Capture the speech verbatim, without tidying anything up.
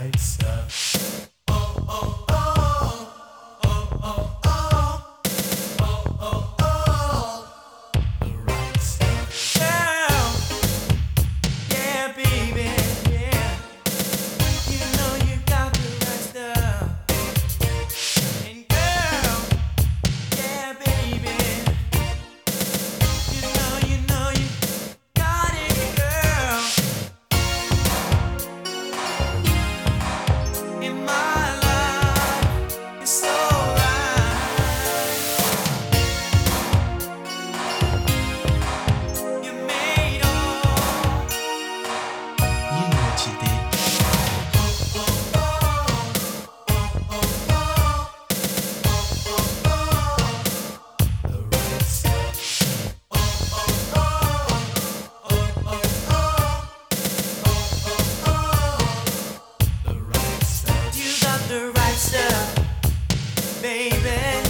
right stuff. Oh, oh, oh, oh, oh, oh, oh, oh, oh, the right stuff. Girl, yeah, baby, yeah. You know you got the right stuff. And girl, yeah, baby. You know, you know you got it, girl. In my life, it's alright. You made all. You know what you did. Oh, oh, oh, oh, oh, oh, oh, the right stuff. Oh, oh, oh, oh, oh, oh, oh, the right stuff. You got the right stuff, baby.